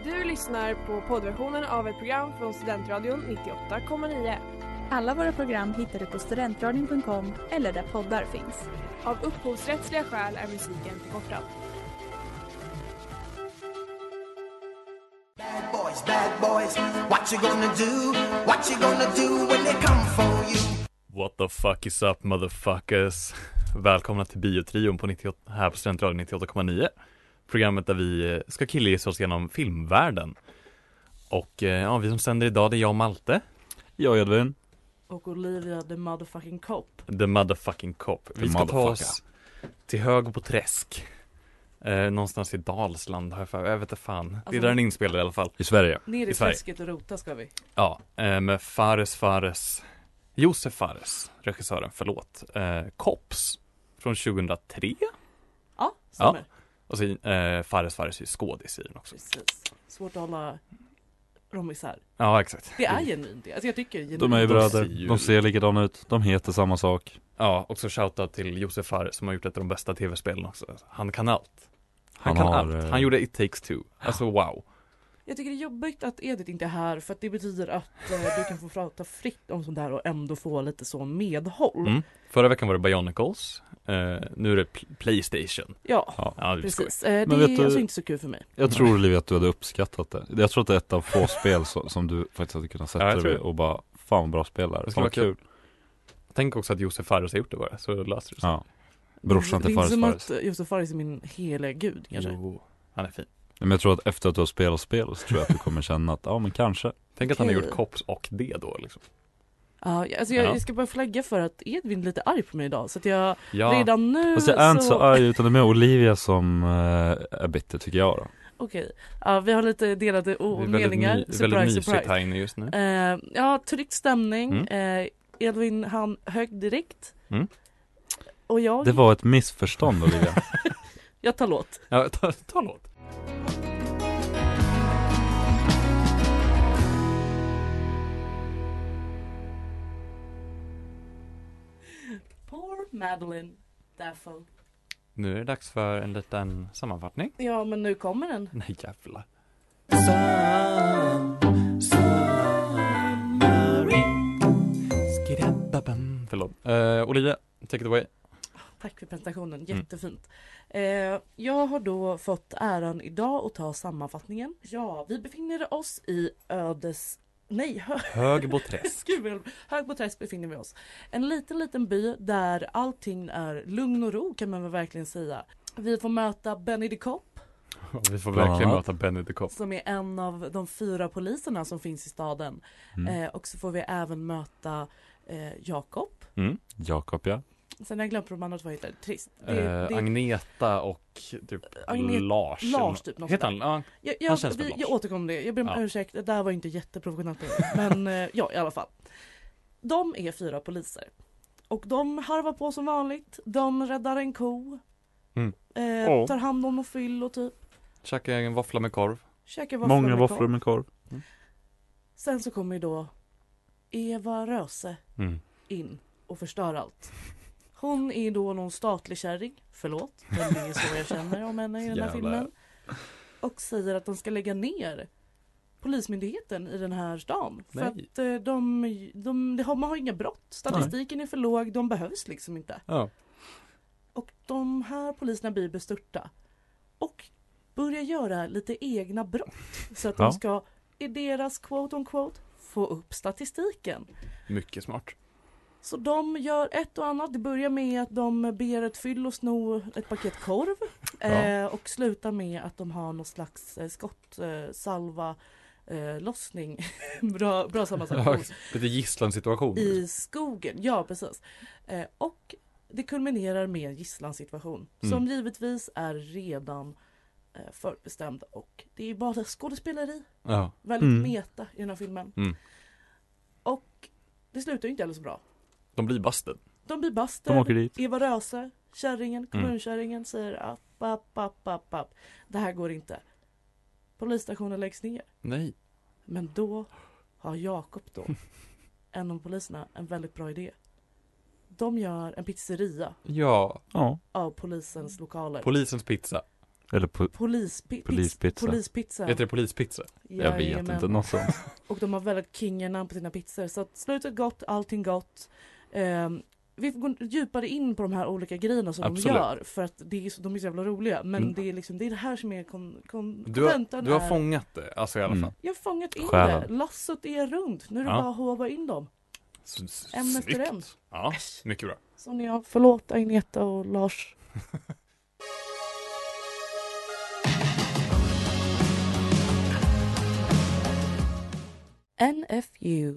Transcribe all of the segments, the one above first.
Du lyssnar på poddversionen av ett program från Studentradion 98,9. Alla våra program hittar du på studentradion.com eller där poddar finns. Av upphovsrättsliga skäl är musiken förkortad. Bad boys, what you gonna do? What you gonna do when they come for you? What the fuck is up, motherfuckers? Välkomna till Biotrion på 98, här på Studentradion 98,9. Programmet där vi ska killgissa oss genom filmvärlden. Och ja, vi som sänder idag, det är jag och Malte. Jag är Edvin. Och Olivia, the motherfucking cop. The motherfucking cop. Vi ska ta oss till Hög på Träsk. Någonstans i Dalsland. Jag vet inte fan. Det är där den inspelar i alla fall. I Sverige. Ner i Sverige. träsket och rota ska vi. Ja, med Josef Fares, regissören, förlåt. Kops från 2003. Ja, stämmer. Ja. Och så Fares är ju skådis i den också. Precis. Svårt att hålla dem isär. Ja, exakt. Det är genuint det. Alltså jag tycker genuint. De är ju bröder. De ser likadana ut. De heter samma sak. Ja, också shoutout till Josef Fares som har gjort ett av de bästa tv-spelen också. Han kan allt. Han Han gjorde It Takes Two. Alltså wow. Jag tycker det är jobbigt att Edith inte är här, för att det betyder att du kan få prata fritt om sånt där och ändå få lite sån medhåll. Förra veckan var det Bionicles. Nu är det PlayStation. Ja, det precis. Det vet är du, alltså inte så kul för mig. Jag tror, Olivia, att du hade uppskattat det. Jag tror att det är ett av få spel som du faktiskt hade kunnat sätta dig och bara, fan vad bra spelare. Fan vad kul. Tänk också att Josef Fares har gjort det bara, så löser det sig. Ja. Brorsan till Fares. Det är inte som att Josef Fares är min heliga gud, kanske. Jo, han är fin. Men jag tror att efter att du har spelat spel så tror jag att du kommer känna att, ja men kanske. Tänk att han har gjort Cops och det då liksom. Ja, alltså jag ska bara flagga för att Edvin är lite arg på mig idag. Så att jag redan nu... Fast jag är inte så arg, utan det är med Olivia som är bitter, tycker jag då. Okej. Ja, vi har lite delade meningar. Det är väldigt mysigt här inne just nu. Ja, tryckt stämning. Edvin, han högg direkt. Och jag... Det var ett missförstånd, Olivia. Jag tar låt. Ja, ta låt. Poor Madeline Dafoe. Nu är det dags för en liten sammanfattning. Ja, men nu kommer den. Nej, jävlar. Förlåt. Olivia, take it away. Tack för presentationen, jättefint. Jag har då fått äran idag att ta sammanfattningen. Ja, vi befinner oss i Högboträsk. Högboträsk befinner vi oss. En liten by där allting är lugn och ro, kan man väl verkligen säga. Vi får möta Benny the Cop. Vi får verkligen möta Benny the Cop. Som är en av de 4 poliserna som finns i staden. Och så får vi även möta Jakob. Jakob, ja. Sen har jag glömt de andra 2 heter. Trist. Agneta och typ Lars. Lars typ. Heter han? Ja, han känns som Lars. Jag återkommer det. Jag ber om ursäkt. Det där var inte jätteprofessionellt. Men ja, i alla fall. De är 4 poliser. Och de harvar på som vanligt. De räddar en ko. Tar hand om och fyll och typ. Käkar en våffla med korv. Många våfflor med korv. Sen så kommer ju då Eva Röse in och förstör allt. Hon är då någon statlig kärring. Förlåt, men det är så jag känner om henne i den här filmen. Och säger att de ska lägga ner polismyndigheten i den här stan. För att man har inga brott. Statistiken är för låg. De behövs liksom inte. Ja. Och de här poliserna blir bestörta. Och börjar göra lite egna brott. Så att de ska, i deras quote on quote, få upp statistiken. Mycket smart. Så de gör ett och annat. Det börjar med att de ber ett fyll och sno ett paket korv. Och slutar med att de har någon slags salva lossning. bra sammansättning. Lite gisslansituation. I skogen, ja precis. Och det kulminerar med en gisslansituation. Som givetvis är redan förbestämd. Och det är bara skådespeleri. Ja. Väldigt meta i den här filmen. Och det slutar ju inte heller så bra. De blir busted. De åker dit. Eva Röse, kärringen, kommunkärringen säger app. Det här går inte. Polisstationen läggs ner. Nej. Men då har Jakob då, en av poliserna, en väldigt bra idé. De gör en pizzeria Ja. av polisens lokaler. Polisens pizza. Eller polispizza. polispizza. Heter det polispizza? Jag vet inte, något sånt. Och de har väldigt kingarna på sina pizzor. Så att slutet gott, allting gott. Vi får gå djupare in på de här olika grejerna som Absolut. de gör. För att de är så jävla roliga. Men det är det här som är Du har fångat det, alltså i alla fall. Jag har fångat in Själen. det. Lassot är runt. Nu är det bara att hova in dem. En efter en. Ja, mycket bra. Så ni har förlåt Agneta och Lars. NFU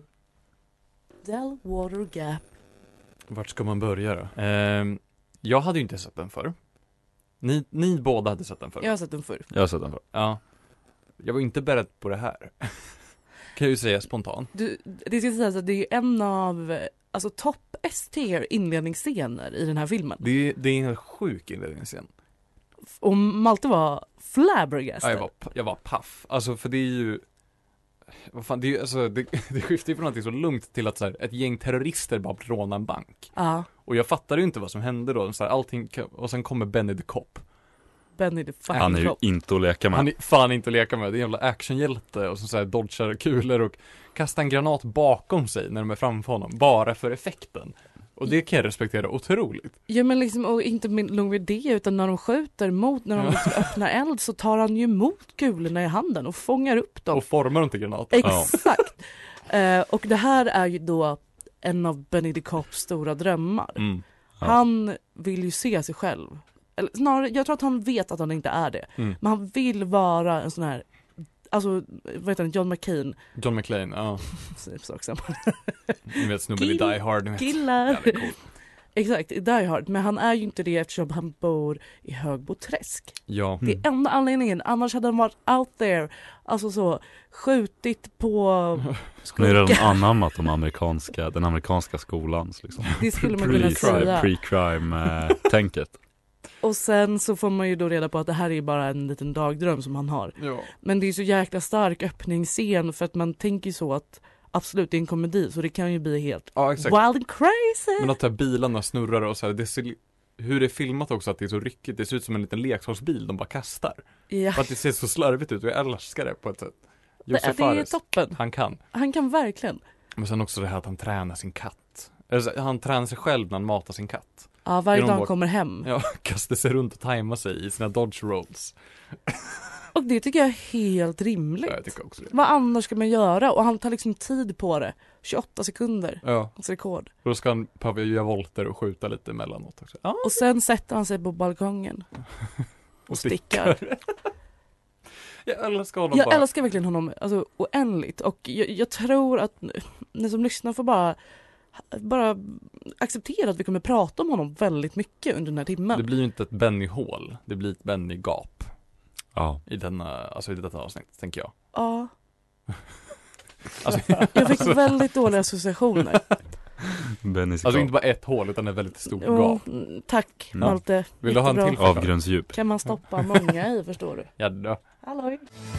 Delwater Gap. Vart ska man börja då? Jag hade ju inte sett den förr. Ni båda hade sett den förr. Jag har sett den förr. Jag har sett den förr. Ja. Jag var inte beredd på det här. Kan jag ju säga spontant. Det ska sägas att det är en av topp S-tier inledningsscener i den här filmen. Det är en sjuk inledningsscen. Och Malte var flabbergasted. Ja, jag var paff. Alltså för det är ju vad fan, det är ju, alltså, det skiftar ju från något så lugnt till att så här, ett gäng terrorister bara rånar en bank. Ja. Och jag fattade ju inte vad som hände då. Så här, allting, och sen kommer Benny the Cop. Benny the fucking Han är ju Cop. inte att leka med. Han är fan inte att leka med. Det är en jävla actionhjälte och så här dodgar kulor och kastar en granat bakom sig när de är framför honom. Bara för effekten. Och det kan jag respektera otroligt. Ja, men liksom, och inte nog med det, utan när de skjuter när de liksom öppnar eld så tar han ju emot kulorna i handen och fångar upp dem. Och formar dem till granater. Exakt. Och det här är ju då en av Benny the Cops stora drömmar. Mm. Ja. Han vill ju se sig själv. Eller snarare, jag tror att han vet att han inte är det. Mm. Men han vill vara en sån här, alltså, vad heter han, John McCain. John McClane, ja. Ni vet snubben i Die Hard. Ni vet. Killar. Jävligt cool. Exakt, i Die Hard. Men han är ju inte det eftersom han bor i Högboträsk. Ja. Det är enda anledningen. Annars hade han varit out there. Alltså så, skjutit på Nu är det skurkar. anammat den amerikanska skolans liksom. Det skulle man kunna säga. Pre-crime-tänket. Och sen så får man ju då reda på att det här är bara en liten dagdröm som han har. Ja. Men det är så jäkla stark öppningsscen för att man tänker så att absolut det är en komedi så det kan ju bli helt Exakt. wild and crazy. Men att de här bilarna snurrar och så här, hur det är filmat också att det är så ryckigt. Det ser ut som en liten leksaksbil de bara kastar. Ja. För att det ser så slarvigt ut och jag älskar det på ett sätt. Josef Det är Fares, toppen. Han kan Verkligen. Men sen också det här att han tränar sin katt. Alltså, han tränar sig själv när han matar sin katt. Ja, varje Genom dag han att- kommer hem. Ja, kastar sig runt och tajmar sig i sina dodge rolls. Och det tycker jag är helt rimligt. Ja, jag tycker också det. Vad annars ska man göra? Och han tar liksom tid på det. 28 sekunder. Ja, Hans rekord. och då ska han behöva göra volter och skjuta lite emellanåt också. Ja, Och sen sätter han sig på balkongen. Och stickar. Jag älskar honom Jag bara. älskar verkligen honom alltså, oändligt. Och jag tror att ni som lyssnar får bara acceptera att vi kommer prata om honom väldigt mycket under den här timmen. Det blir ju inte ett Benny-hål. Det blir ett Benny-gap. Ja. I detta avsnitt, tänker jag. Ja. Alltså, Jag fick väldigt dåliga associationer. Bennys alltså inte bara ett hål utan ett väldigt stort gap. Tack, Ja. Malte. Vill du ha en Jättebra. till? avgrundsdjup. Kan man stoppa många i, förstår du? Ja, då. Halloj.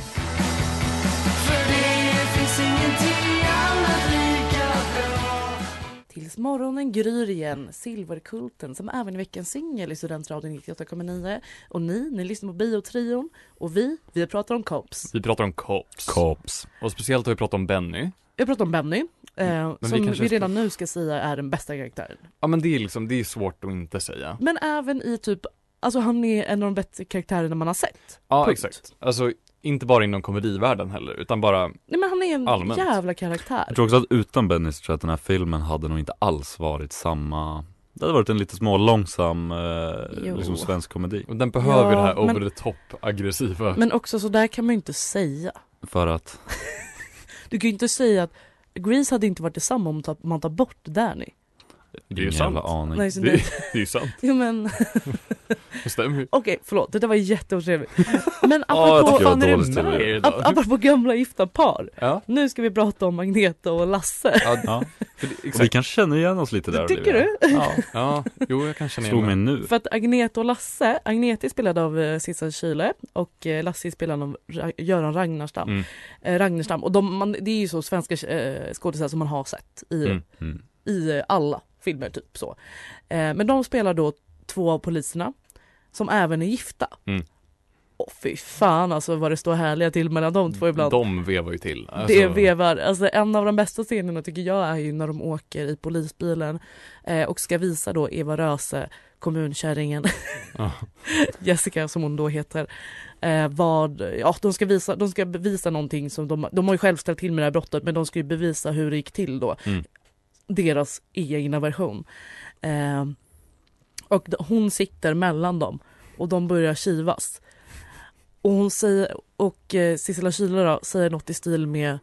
För det finns ingenting annat lika bra. Tills morgonen gryr igen, Silverkulten som även är veckans singel i Studentradion 98,9. Och ni lyssnar på Biotrion. Och vi pratar om Cops. Vi pratar om Cops. Cops. Och speciellt har vi pratat om Benny. Jag pratar om Benny. vi Som kanske vi ska- redan nu ska säga är den bästa karaktären. Ja, men det är svårt att inte säga. Men även i typ, alltså han är en av de bättre karaktärerna man har sett. Ja, Punkt. exakt. Alltså, inte bara inom komedivärlden heller, utan bara... Nej, men han är en Allmänt. jävla karaktär. Jag tror också att utan Benny så tror jag att den här filmen hade nog inte alls varit samma. Det hade varit en lite små långsam Jo. liksom svensk komedi. Och den behöver Ja, det här men- over the top aggressiva. Men också så där kan man ju inte säga. För att Du kan ju inte säga att Grease hade inte varit detsamma om man tar bort Danny. det är ju ingen sant. jävla aning. Nej, så Det är ju sant. Jo, men Det stämmer ju. okej, förlåt, det där var jätteotrevligt. Men jag apropå, tycker jag Fan, är dåligt det med till er det. idag? apropå gamla gifta par. Ja, Nu ska vi prata om Agneta och Lasse. Ja. för det, Och vi exakt. kan känna igen oss lite där. Tycker Olivia. du? Ja. Ja, jo, jag kan känna Slog mig igen nu. För att Agneta och Lasse, Agneta är spelad av Sissel Kyle och Lasse är spelad av Göran Ragnarstam. Ragnarstam. Och det är ju så svenska skådespelare som man har sett i alla filmer typ så. Men de spelar då två av poliserna som även är gifta. fy fan alltså vad det står härliga till mellan de två ibland. De vevar ju till. Alltså... Det vevar. Alltså en av de bästa scenerna tycker jag är ju när de åker i polisbilen och ska visa då Eva Röse, kommunkärringen, Jessica som hon då heter, de ska bevisa någonting som de har ju själv ställt till med det här brottet, men de ska ju bevisa hur det gick till då. Deras egna version. Och hon sitter mellan dem och de börjar kivas. Och hon säger, och Sissela Kyle då säger något i stil med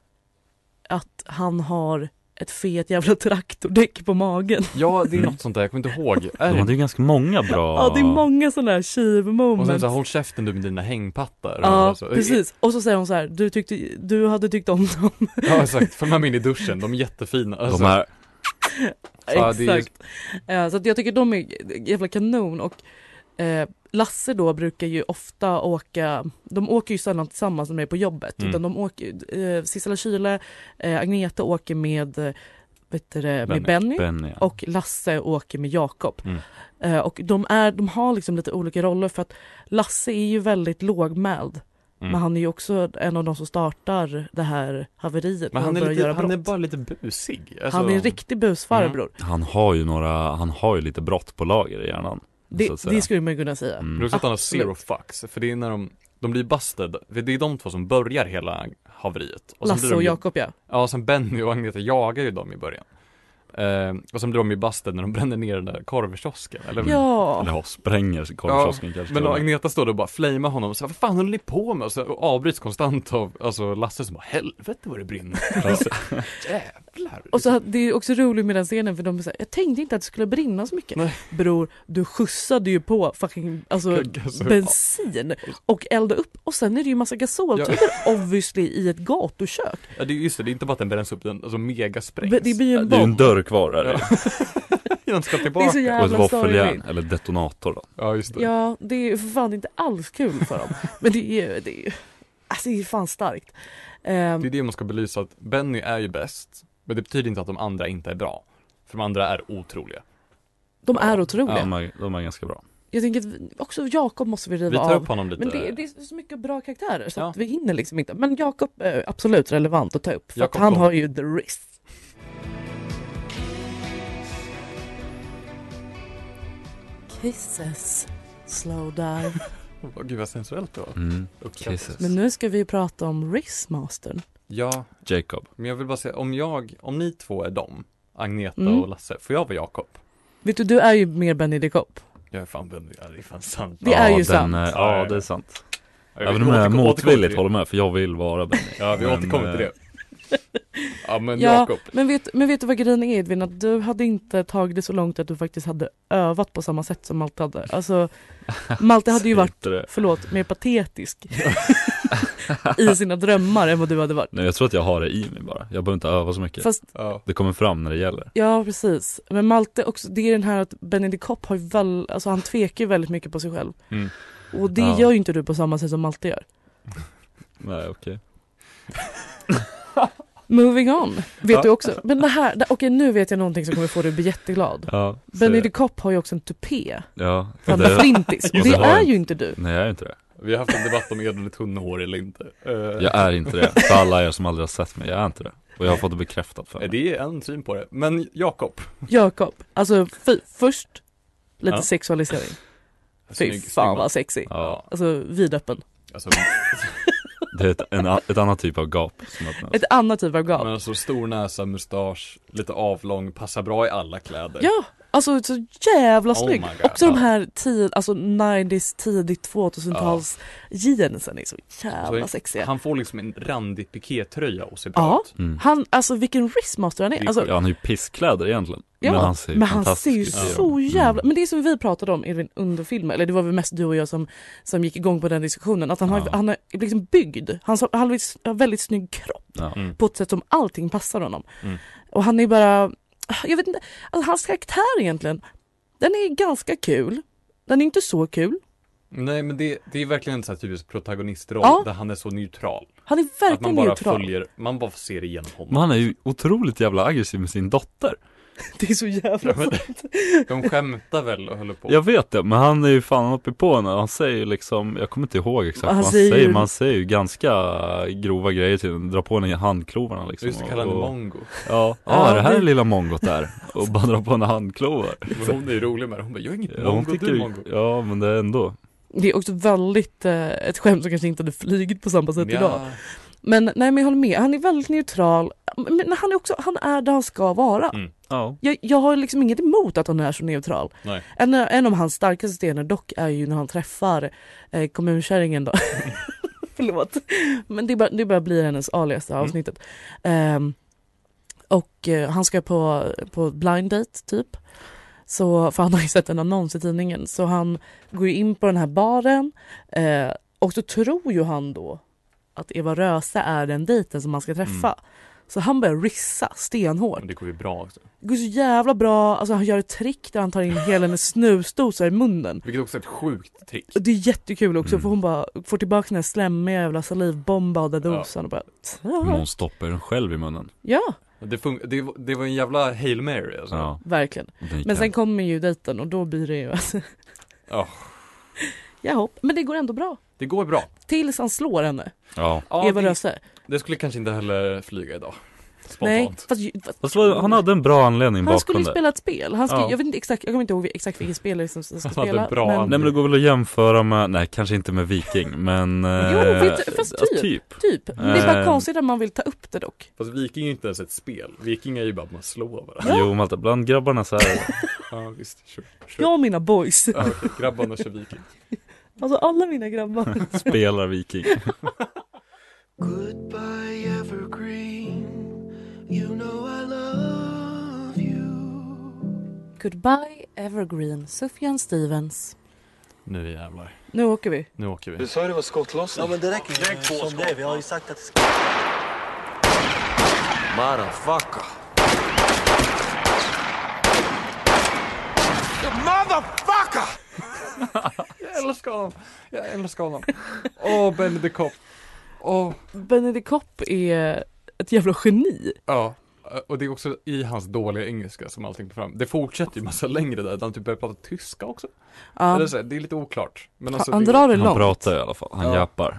att han har ett fet jävla traktordäck på magen. Ja, det är något sånt där, jag kommer inte ihåg. Det är ganska många bra. Ja, det är många sådana här tjuvmoments. Och sen så håll käften du med dina hängpattar. Ja, alltså. precis. Och så säger hon så här, du hade tyckt om dem. Ja, exakt. Följ med in i duschen, de är jättefina. Alltså. De är... Exakt. Så att jag tycker de är jävla kanon. Och Lasse då brukar ju ofta åka, de åker ju sällan tillsammans när de är på jobbet, utan de åker, Sissela Kyle, Agneta åker med Benny. Och Lasse åker med Jakob. Och de har liksom lite olika roller, för att Lasse är ju väldigt lågmäld. Men han är ju också en av de som startar det här haveriet. Men han är bara lite busig. Alltså... Han är en riktig busfarbror. Han har ju lite brott på lager i hjärnan. Det skulle man kunna säga. Men också att han har zero fucks. För det är när de blir busted. För det är de två som börjar hela haveriet. Och Lasse och Jakob, ja. Ja, sen Benny och Agneta jagar ju dem i början. Och sen blir de ju busted när de bränner ner den där korvkiosken. Eller spränger korvkiosken kanske. Men Agneta står då och bara flamar honom och säger, vad fan håller ni på med? Och avbryts konstant av Lasse som bara, helvete vad det brinner. Jävlar. Och så det är också roligt med den scenen, för de är så här, jag tänkte inte att det skulle brinna så mycket. Nej. Bror, du skjutsade ju på fucking bensin och elda upp, och sen är det ju massa gasoltuber obviously i ett gatukök. Ja, det är just det är inte bara att den bränns upp, den alltså mega sprängs. Det blir ju det är en dörr kvar där. Den ska tillbaka. Det är så jävla och ett våffeljärn eller detonator då. Ja, just det. Ja, det är för fan inte alls kul för dem. Men det är fan starkt. Det är det man ska belysa, att Benny är ju bäst, men det betyder inte att de andra inte är bra. För de andra är otroliga. De är otroliga. Ja, de är ganska bra. Jag tänker att också Jakob måste vi riva av. Vi tar upp honom lite. Men det är så mycket bra karaktärer så att vi hinner liksom inte. Men Jakob är absolut relevant att ta upp. För att han har ju the wrist. Kisses. Slow dive. Gud vad sensuellt då. Kisses. Men nu ska vi prata om Wristmastern. Ja, Jacob. Men jag vill bara säga, om ni två är dem, Agneta och Lasse, får jag vara Jakob? Vet du är ju mer Benny the Cop. Jag är fan Benny, det är fan sant. Det är ju sant. Ja, det är sant. Även om jag motvilligt håller med, för jag vill vara Benny. Ja, vi återkommer till det. Ja, men Jakob. Men vet du vad grejen är, Edvin? Att du hade inte tagit det så långt att du faktiskt hade övat på samma sätt som Malte hade. Alltså, Malte hade ju varit, mer patetisk i sina drömmar än vad du hade varit. Nej, jag tror att jag har det i mig bara. Jag behöver inte öva så mycket. Fast, det kommer fram när det gäller. Ja, precis. Men Malte också, det är den här att Benny the Cop har ju alltså han tvekar väldigt mycket på sig själv. Och det gör ju inte du på samma sätt som Malte gör. Nej, okej. Moving on, vet du också. Men det här, okej, nu vet jag någonting som kommer få dig att bli jätteglad. Benny the Cop har ju också en tupé. Ja. För han är flintis. Och det är ju inte du. Nej, jag är inte det. Vi har haft en debatt om Edvin är tunnhår eller inte. Jag är inte det. För alla er som aldrig har sett mig, jag är inte det. Och jag har fått det bekräftat för mig. Det är en syn på det. Men Jakob, alltså först lite sexualisering. Fy fan vad sexy. Ja. Alltså vidöppen. Alltså, det är ett annat typ av gap som öppnas. Ett annat typ av gap. Men alltså stor näsa, mustasch, lite avlång, passar bra i alla kläder. Ja, alltså så jävla snygg. Också de här 90s, tidigt 2000-tals jeansen är så jävla sexiga. Han får liksom en randig pikétröja och ser bra ut. Han, alltså vilken wristmaster han är. Alltså, han har ju pisskläder egentligen. Ja, men han ser ju så jävla... Men det är som vi pratade om under filmen, eller det var väl mest du och jag som gick igång på den diskussionen, att han är liksom byggd. Han har en väldigt snygg kropp på ett sätt som allting passar honom. Och han är bara... Jag vet inte, alltså hans karaktär egentligen, den är ganska kul. Den är inte så kul. Nej, men det är verkligen en sån här typisk protagonistroll där han är så neutral. Han är verkligen neutral. Man bara ser igenom honom. Men han är ju otroligt jävla aggressiv med sin dotter. Det är så jävla De skämtar väl och håller på. Jag vet det, men han är ju fan uppe på när han säger liksom, jag kommer inte ihåg exakt vad han säger, men han säger ju ganska grova grejer till den, dra på den i handklovarna liksom. Just det, kallar han mongo. Ja, det här är lilla mongot där. Och bara dra på en handklovar. Men hon är ju rolig med det, hon bara, jag är inget mongo, du mongo. Ja, men det är ändå. Det är också väldigt ett skämt som kanske inte hade flygit på samma sätt idag. Men nej, men jag håller med, han är väldigt neutral. Men han är där han ska vara. Ja. Jag har liksom inget emot att han är så neutral. Nej. En av hans starkaste stenar dock är ju när han träffar kommunkärringen då. Förlåt. Men det bara blir hennes alias avsnittet. Och han ska på blind date typ. Så, för han har ju sett en annons i tidningen. Så han går ju in på den här baren. Och så tror ju han då att Eva Röse är den dejten som man ska träffa. Så han börjar rissa stenhårt. Men det går ju bra också. Det går så jävla bra. Alltså han gör ett trick där han tar in hela hennes snusdosor i munnen. Vilket också är ett sjukt trick. Det är jättekul också för hon bara får tillbaka den här slemmiga jävla salivbombade dosan och bara... Men hon stoppar den själv i munnen. Ja. Det var en jävla Hail Mary alltså. Ja. Verkligen. Men sen kommer ju dejten och då blir det ju alltså... Ja, men det går ändå bra. Det går bra. Tills han slår henne. Ja. Eva Röse. Det skulle kanske inte heller flyga idag. Spontant. Nej, fast han hade en bra anledning bakom det. Han skulle spela ett spel. Jag vet inte exakt, jag kommer inte ihåg exakt vilket spel som ska spela. Nej, men det går väl att jämföra med, nej kanske inte med Viking, men fast typ. Det är bara konstigt att man vill ta upp det dock. Fast Viking är ju inte ens ett spel. Viking är ju bara att man slår varandra. Jo, Malte, bland grabbarna så här. Ja, visst. Sure. Jag och mina boys. Ja, okay. Grabbarna kör Viking. Alltså alla mina grabbar spelar Viking. Goodbye evergreen, you know I love you. Goodbye evergreen, Sufjan Stevens. Nu jävlar. Nu åker vi. Du sa det var skottlossning. Ja men det räcker direkt som det, vi har ju sagt att det ska... Motherfucker. Motherfucker! Jag älskar honom. Benny the Cop. Benny the Cop är ett jävla geni. Ja, och det är också i hans dåliga engelska som allting går fram. Det fortsätter ju massa längre där. Han typ börjar prata tyska också. Eller så, det är lite oklart. Men alltså, han drar det långt. Han pratar i alla fall, han jappar.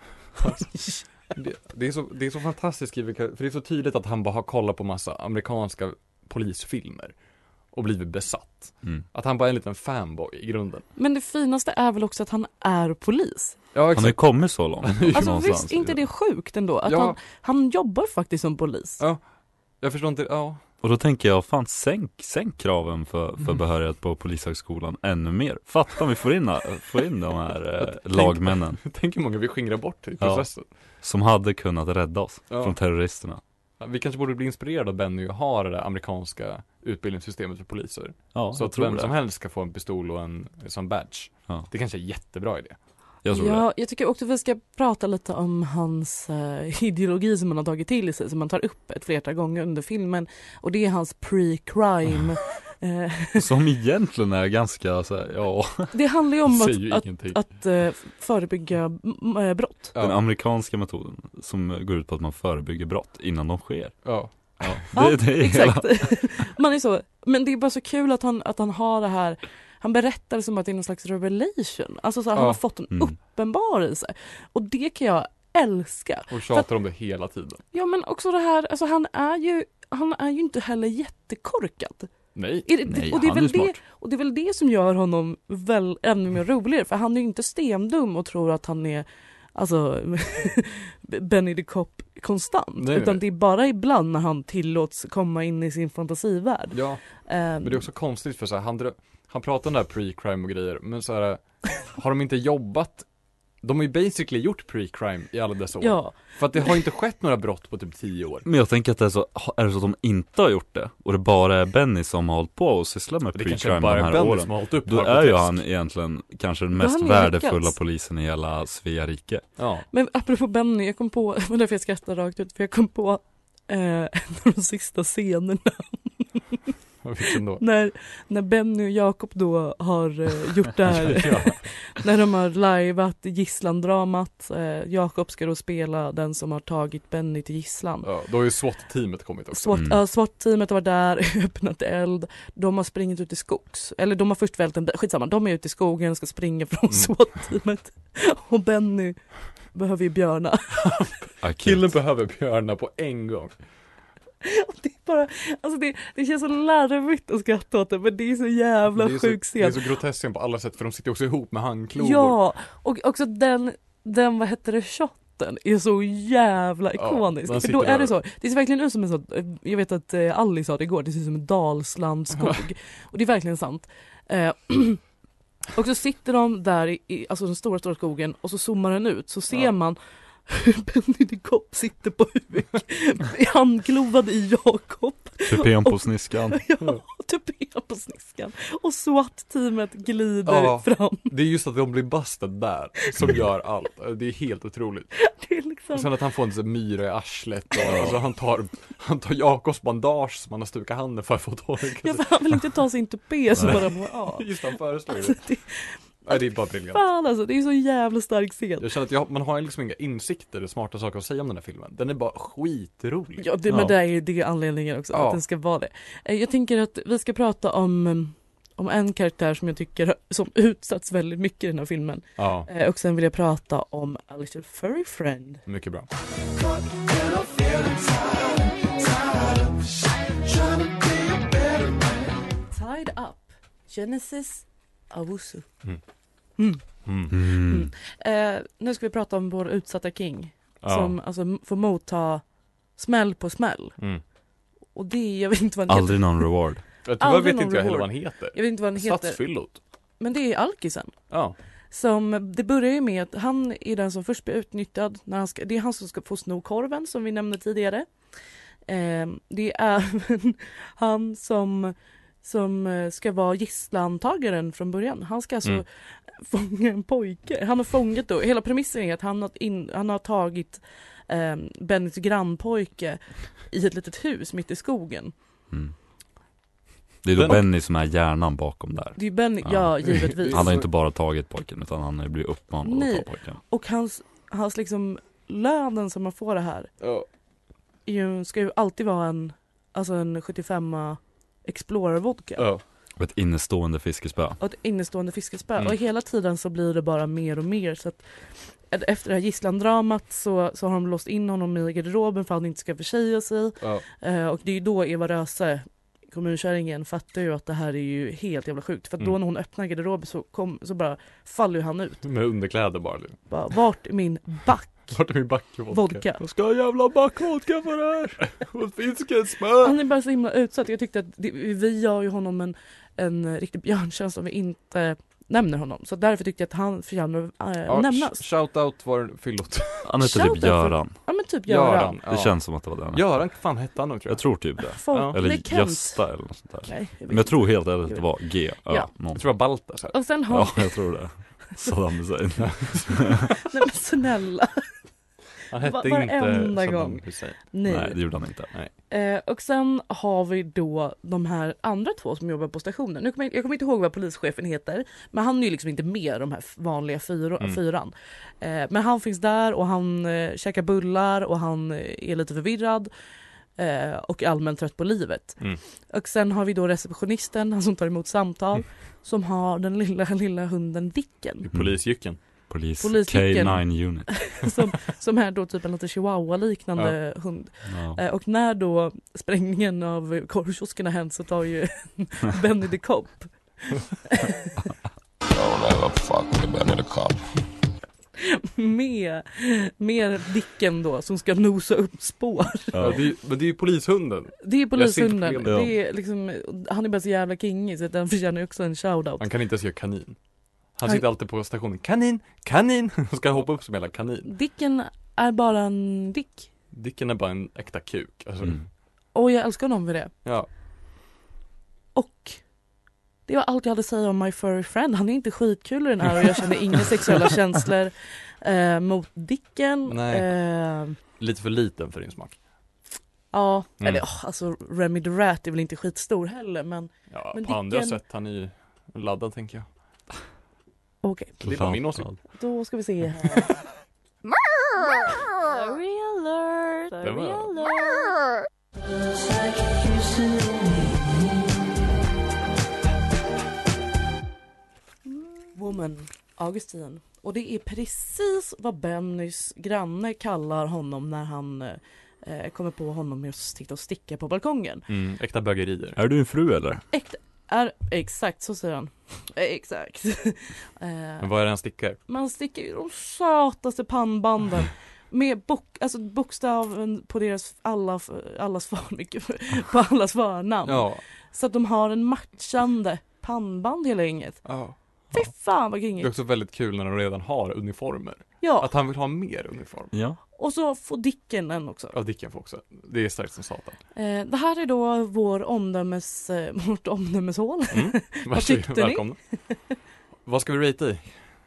Det är så fantastiskt skrivet, för det är så tydligt att han bara har kollat på massa amerikanska polisfilmer och blivit besatt. Att han bara är en liten fanboy i grunden. Men det finaste är väl också att han är polis. Ja, han har ju kommit så långt. Alltså visst, inte det är sjukt ändå att han jobbar faktiskt som polis. Ja, jag förstår inte, Och då tänker jag, fan sänk kraven för behörighet på polishögskolan ännu mer. Fattar vi får in de här lagmännen. Tänk hur många vi skingrar bort i processen. Som hade kunnat rädda oss från terroristerna. Vi kanske borde bli inspirerade av Benny och ha det där amerikanska utbildningssystemet för poliser. Ja, så att vem som helst ska få en pistol och en sån badge. Ja. Det kanske är en jättebra idé. Jag tycker också att vi ska prata lite om hans ideologi som han har tagit till sig, som man tar upp ett flertal gånger under filmen. Och det är hans pre-crime. Som egentligen är ganska så här, ja. Det handlar ju om att förebygga brott. Den amerikanska metoden som går ut på att man förebygger brott innan de sker. Ja. Det är exakt. Man är så, men det är bara så kul att han har det här. Han berättar det som att det är någon slags revelation. Alltså så han har fått en uppenbarelse. Och det kan jag älska. Och tjatar om det hela tiden. Ja, men också det här, alltså han är ju inte heller jättekorkad. Nej. Och det är väl det, och det är väl det som gör honom väl ännu mer roligare, för han är ju inte stendum och tror att han är alltså Benny the Cop konstant, utan det är bara ibland när han tillåts komma in i sin fantasivärld. Ja. Men det är också konstigt för så här, han pratar om det här pre-crime och grejer, men så här, har de inte jobbat? De har ju basically gjort pre-crime i alla dessa år. Ja. För att det har inte skett några brott på typ 10 år. Men jag tänker att är det så att de inte har gjort det och det bara är Benny som har hållit på och sysslar med pre-crime de här åren. Som har hållit upp då är ju han egentligen kanske den mest värdefulla polisen i hela Svea rike. Ja. Men apropå Benny, jag kom på, det var därför jag skrattade rakt ut, för jag kom på en av de sista scenerna. Vilken då? När Benny och Jakob då har gjort det här. Ja. När de har liveat gisslandramat. Jakob ska då spela den som har tagit Benny till gisslan. Ja, då har ju SWAT-teamet kommit också. SWAT-teamet har varit där, öppnat eld. De har springit ut i skogs. Eller de har först vält en... Skitsamma, de är ute i skogen och ska springa från SWAT-teamet. Och Benny behöver ju björna. Killen behöver björna på en gång. Det är bara, alltså det känns så larvigt att skratta åt det, men det är så jävla sjuk scen. Det är så groteskt på alla sätt, för de sitter också ihop med handklovar. Ja, och också den vad heter det, shotten är så jävla ikonisk. För då är det så, det ser verkligen ut som en sån, jag vet att Alice sa det igår, det ser ut som en Dalslandskog. Och det är verkligen sant. Och så sitter de där i alltså den stora skogen, och så zoomar den ut, så ser man Benny the Cop sitter på huk, handklovad i Jakob. Tupén på sniskan. Ja, tupén på sniskan. Och SWAT-teamet glider fram. Det är just att de blir bastad där som gör allt. Det är helt otroligt. Det är liksom... Och sen att han får en sån myra i arslet. Och alltså han tar Jakobs bandage som han har stukat handen för att få torka. Ja, för han vill inte ta sin tupé så bara... Just han föreslår alltså, det. Nej, det är bara briljant. Fan alltså, det är så jävla stark scen. Jag känner att man har liksom inga insikter, smarta saker att säga om den här filmen. Den är bara skitrolig. Ja, men det är det anledningen också, att den ska vara det. Jag tänker att vi ska prata om en karaktär som jag tycker som utsatts väldigt mycket i den här filmen. Ja. Och sen vill jag prata om A Little Furry Friend. Mycket bra. Tied Up, Genesis Owusu. Nu ska vi prata om vår utsatta king som alltså får motta smäll på smäll. Och det, jag vet inte vad han heter. Aldrig någon reward. Jag vet inte heller vad han heter. Jag vet inte vad han heter. Stadsfyllot. Men det är Alkisen. Ja. Som, det börjar ju med att han är den som först blir utnyttjad när det är han som ska få sno korven som vi nämnde tidigare. Det är han som ska vara gisslantagaren från början. Han ska alltså fånga en pojke. Han har fångat då, hela premissen är att han har tagit Bennys grannpojke i ett litet hus mitt i skogen. Det är då Benny som är hjärnan bakom där. Det är Benny, ja givetvis. Han har inte bara tagit pojken, utan han har blivit uppmanad att ta pojken. Och hans liksom lönen som man får det här ska ju alltid vara en 75 Explorer-vodka. Och ett innestående fiskespö. Och hela tiden så blir det bara mer och mer. Så att efter det här gisslandramat så har de låst in honom i garderoben för att han inte ska försäga sig. Och det är ju då Eva Röse, kommunkärringen, fattar ju att det här är ju helt jävla sjukt. För att då när hon öppnar garderoben så bara faller ju han ut. Med underkläder bara. Vart är min back? Vart är min backvodka? Jag ska ha jävla backvodka för det här. Och fiskespö. Han är bara så himla utsatt. Jag tyckte att vi gör ju honom en riktig björntjänst om vi inte nämner honom. Så därför tyckte jag att han förtjänar att nämnas. Shoutout var fyllot. Han heter typ Göran. Ja, men typ Göran. Det känns som att det var den. Göran, fan hette han nog, tror jag. Jag tror typ det. Eller Gösta eller något sånt där. Nej, men jag tror helt ärligt att det var G. Ja. Jag tror det var Baltasar. Och sen Ja, jag tror det. Saddam Hussein. Nej men snälla. Han hette inte Saddam Hussein. Nej, det gjorde han inte. Och sen har vi då de här andra två som jobbar på stationen. Jag kommer inte ihåg vad polischefen heter, men han är ju liksom inte med de här vanliga fyran. Men han finns där och han käkar bullar och han är lite förvirrad och allmänt trött på livet. Och sen har vi då receptionisten, han som tar emot samtal, som har den lilla hunden Dicken. Polisjycken. Polis K9 unit. som är då typ en lite chihuahua-liknande hund. Och när då sprängningen av korvkioskerna hänt så tar ju Benny the Cop. med Dicken då som ska nosa upp spår. Men det är ju polishunden. Det är polishunden. Det är liksom, han är bara så jävla kingig så den förtjänar också en shoutout. Han kan inte ens göra kanin. Han sitter alltid på stationen. Kanin! Och ska hoppa upp som hela kanin. Dicken är bara en dick. Dicken är bara en äkta kuk. Alltså. Och jag älskar honom för det. Ja. Och det var allt jag hade att säga om My Furry Friend. Han är inte skitkul i den här och jag känner inga sexuella känslor mot Dicken. Nej. Lite för liten för din smak. Ja, eller alltså Remy the Rat är väl inte skitstor heller, men... Ja, men på andra sätt han är ju laddad, tänker jag. Okej. Det var min åsikt. Då ska vi se här. Sorry alert! Sorry alert! Woman, Augustin. Och det är precis vad Bennys granne kallar honom när han kommer på honom med att sitta och sticka på balkongen. Äkta bögerier. Är du en fru eller? Exakt, så säger han. Exakt. Men vad är det han stickar? Man stickar ju de sötaste pannbanden med bokstaven på deras allas förnamn. Ja. Så att de har en matchande pannband hela inget. Ja. Fy fan vad Det är gringigt. också väldigt kul när de redan har uniformer. Ja, Att han vill ha mer uniform. Ja. och så får Dicken en också. Ja, Dicken får också. Det är starkt som satan. Det här är då vårt omdömeshål. Varsågod, tyckte ni? välkomna. Vad ska vi rate i?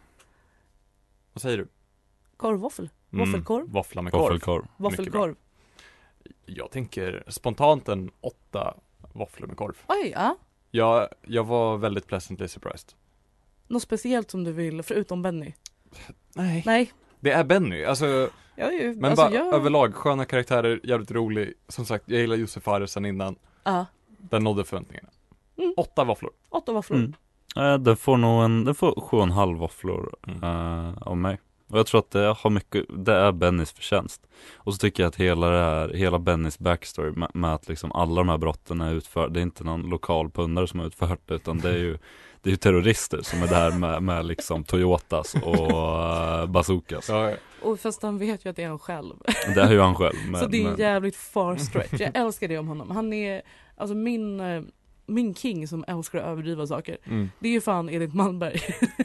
Vad säger du? Korvvåffel. Våffelkorv. Våffla med korv. Våffelkorv. Våffelkorv. Jag tänker spontant en 8 våfflor med korv. Oj, ja. Jag var väldigt pleasantly surprised. Något speciellt som du vill, förutom Benny? Nej. Nej. Det är Benny, alltså, men alltså, bara överlag sköna karaktärer, jävligt rolig. Som sagt, jag gillar Josef Fares sen innan. Ja. Den nådde förväntningarna. 8 våfflor. 8 våfflor. Den får nog den får 7,5 våfflor av mig. Och jag tror att det är Bennys förtjänst. Och så tycker jag att hela Bennys backstory med att liksom alla de här brotten är utförda. Det är inte någon lokal pundare som har utfört det, utan det är ju terrorister som är där med liksom Toyotas och bazookas. Ja. Och fast han vet ju att det är han själv. Det är ju han själv. Så det är jävligt far stretch. Jag älskar det om honom. Han är alltså min king som älskar att överdriva saker. Det är ju fan Edith Malmberg.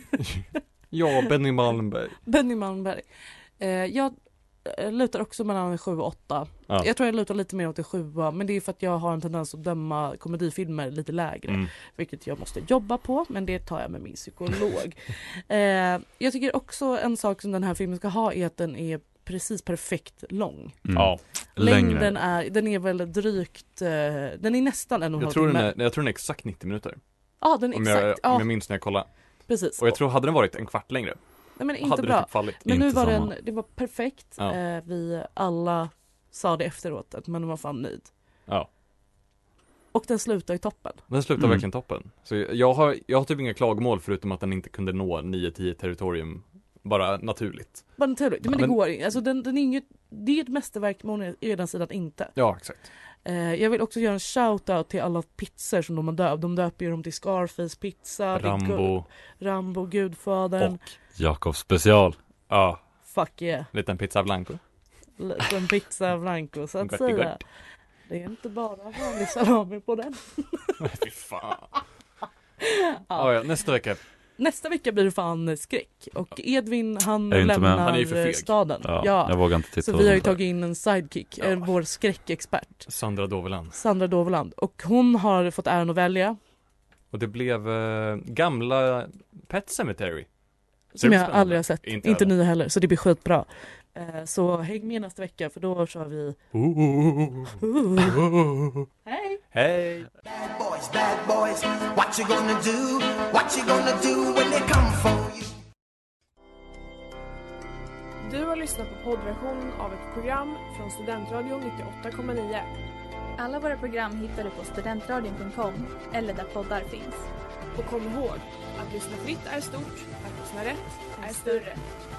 Ja, Benny Malmberg. Benny Malmberg. Jag lutar också mellan 7 och 8. Ja. Jag tror jag lutar lite mer åt det 7, men det är för att jag har en tendens att döma komedifilmer lite lägre. Vilket jag måste jobba på, men det tar jag med min psykolog. Jag tycker också en sak som den här filmen ska ha är att den är precis perfekt lång. Ja. Längden den är väl drygt, den är nästan 1,5 timme. Jag tror den är exakt 90 minuter. Ja, den är exakt. Om jag minns när jag kollade. Precis. Och jag tror, hade den varit en kvart längre, nej, men inte hade bra. det typ fallit. Men nu Inte var samma. det var perfekt. Ja. Vi alla sa det efteråt att man var fan nöjd. Ja. Och den slutar i toppen. Den slutar verkligen toppen. Så jag har typ inga klagomål förutom att den inte kunde nå 9-10 territorium bara naturligt. Bara naturligt. Men det men- går inte. Alltså det är inget, det är ett mästerverk, men å ena sidan inte. Ja, exakt. Jag vill också göra en shout-out till alla pizzor som de har döpt. De döper ju dem till Scarface pizza, Rambo, Gudfadern. Och Jakobs special. ja, Fuck yeah. liten pizza blanco. Liten pizza blanco, så att Gott, säga. gott. Det är inte bara vanlig salami på den. Fy fan. Ja, nästa vecka. Nästa vecka blir det fan skräck. Och Edvin han Jag är inte med. Han är ju för lämnar feg. staden. Ja, jag vågar inte titta Så på vi har ju sånt där. tagit in en sidekick, vår skräckexpert Sandra Doveland. Sandra Doveland. Och hon har fått äran att välja. Och det blev gamla Pet Cemetery. Som Det jag blir spännande. aldrig har sett. Inte Inte heller. nya heller. Så det blir skitbra. Så häng med nästa vecka, för då kör vi... Hej! Hej! Bad boys, what you gonna do? What you gonna do when they come for you? Du har lyssnat på poddversion av ett program från Studentradion 98,9. Alla våra program hittar du på studentradion.com eller där poddar finns. Och kom ihåg, att lyssna fritt är stort, att lyssna rätt är större.